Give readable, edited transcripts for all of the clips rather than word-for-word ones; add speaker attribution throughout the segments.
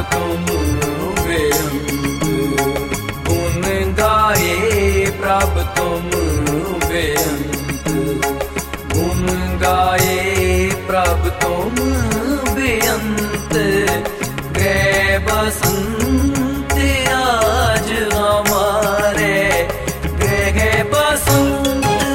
Speaker 1: तुम बेअंत। गुण गाए प्रभ तुम बेअंत। गुण गाए प्रभ तुम बेअंत। गए बसंत आज हमारे, गए बसंत।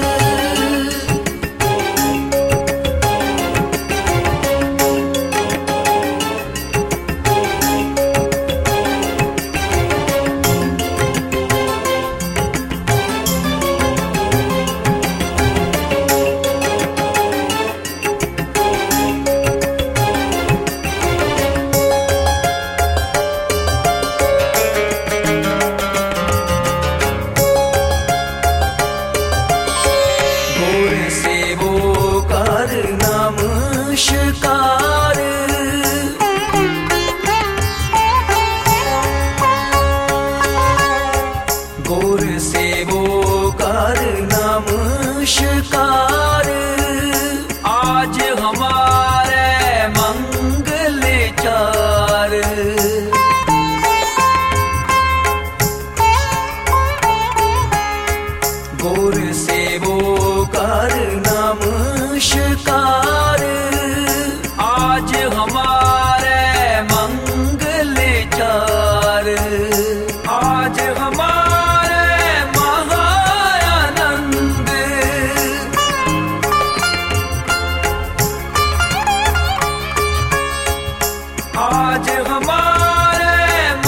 Speaker 1: नमस्कार। गौर से वो कर नमस्कार। आज हमारे मंगल चार। गौर से वो कर नमस्कार। आज हमारे मंगल चार। आज हमारे महाआनंद। आज हमारे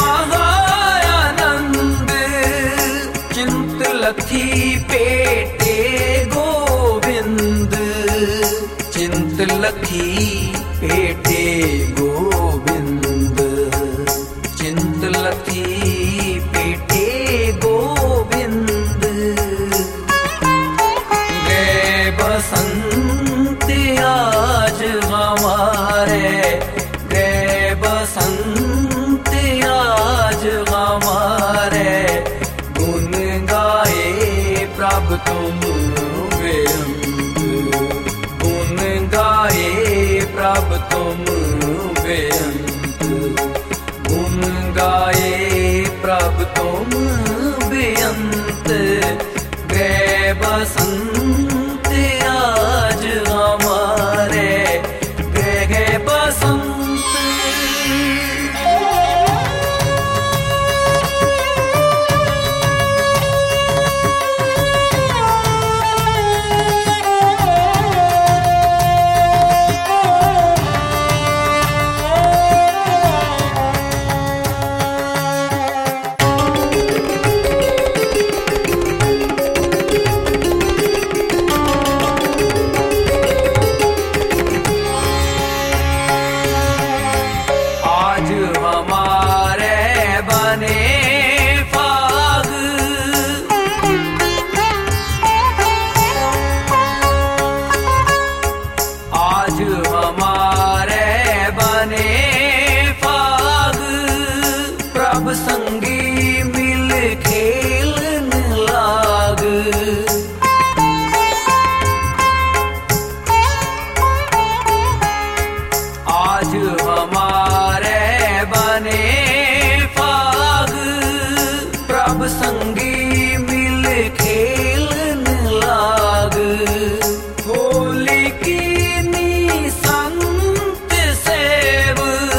Speaker 1: महाआनंद। चिंत लखी पेटे गोविंद। चिंत लखी पेटे गोविंद। चिंत लखी पेटे गोविंद। गए बसंत आज हमारे, गए बसंत आज हमारे। गुण गाए प्रभ तुम बेअंत। गुण गाए प्रभ तुम बेअंत। गुण गाए प्रभ तुम बेअंत। गए बसंत आज हमारे, गए बसंत। संगी मिल खेलन लाग। आज हमारे बने फाग। प्रभ संगी मिल खेलन लाग। होली की नी संत सेव।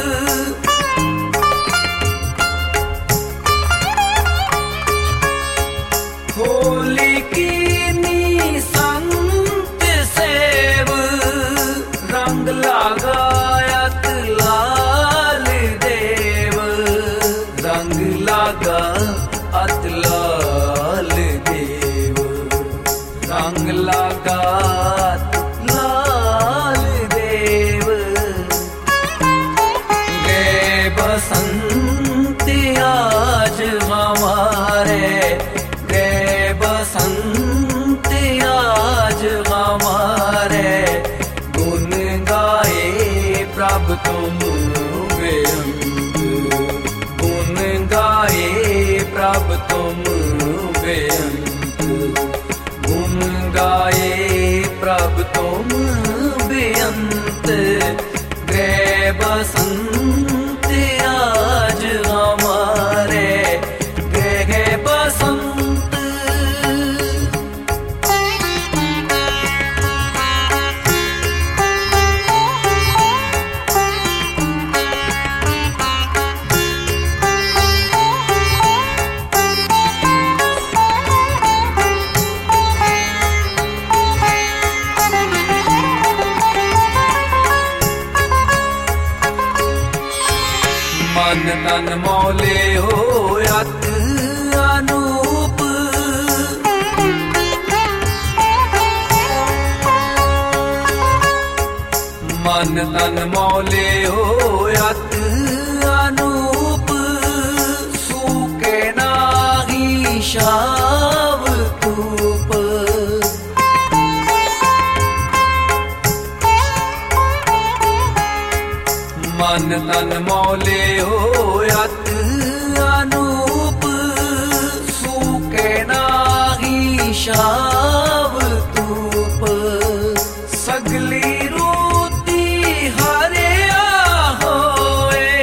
Speaker 1: होली की नी संत सेव। रंग लगायत लाल देव। रंग लगा अत लाल देव। रंग लगा लाल देव। गए बसंत आज हमारे, बसंत आज हमारे। गुण गाए प्रभ तुम बेअंत। गुण गाए प्रभ तुम बेअंत। गुण गाए प्रभ तुम बेअंत। गए बसंत आज मन तन मौले हो अत अनूप, मन तन मौले हो अत अनूप, सूके नाही शाव तूप। मन तन मौले हो अत अनूप, सूके नाही शाव तूप। सगली रोती हरिया होए,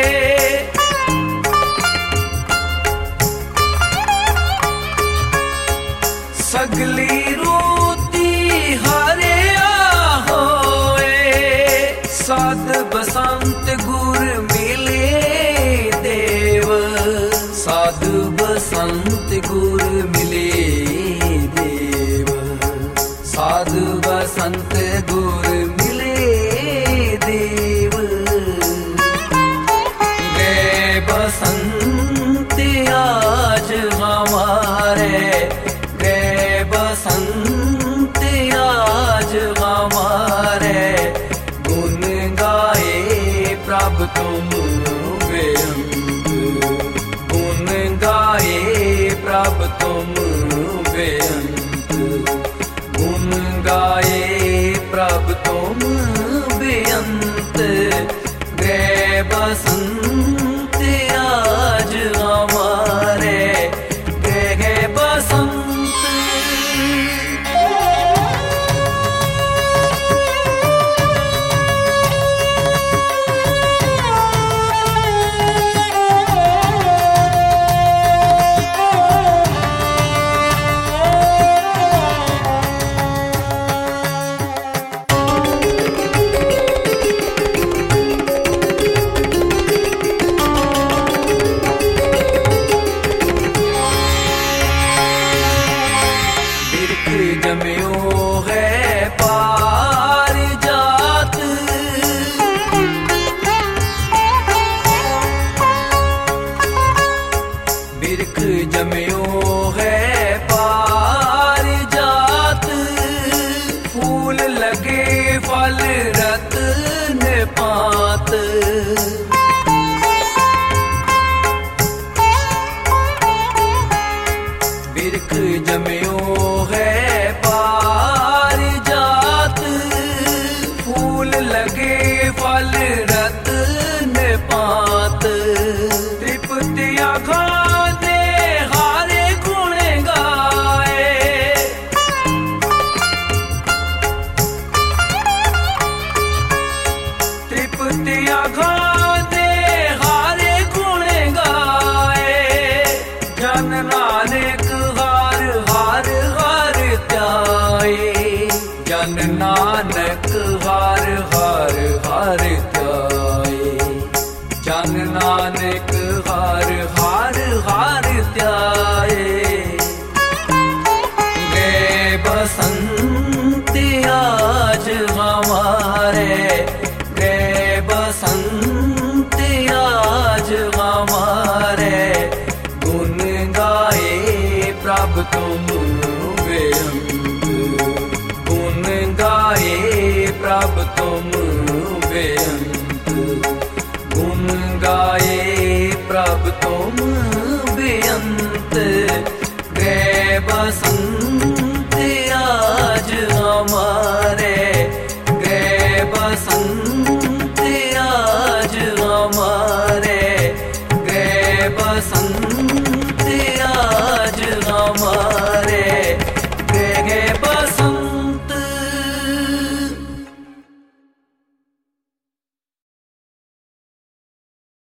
Speaker 1: सगली रोती हरिया होए। साध बसंत गुर मिले देव, साधु बसंत गुर मिले देव, साधु बसंत गुर मिले देव। गए बसंत आज हमारे, गए बसंत आज हमारे। गुण गाए प्रभु तुम बेअंत, गुण गाए प्रभु तुम बेअंत, गुण गाए प्रभु तुम बेअंत। गए बसंत आज हमारे, गए बसंत। जम्यो है पार जात, बिरख जम्यो है पार जात। फूल लगे फल रत्न पात, बिरख जम्यो है पार जात। फूल लगे फल रत्न पात। तृप्तिया खाने हारे गुण गाए, तृप्तिया खाने हारे गुण गाए। जन नानक हार हार हार त्याए, जन नानक हार हार हार त्याए, जन नानक हार हार हार त्याए। गए बसंत आज हमारे, गए बसंत आज हमारे। गुण गाए प्रभु तुम बेअंत, गुण गाए प्रभु तुम बेअंत, गुण गाए प्रभु तुम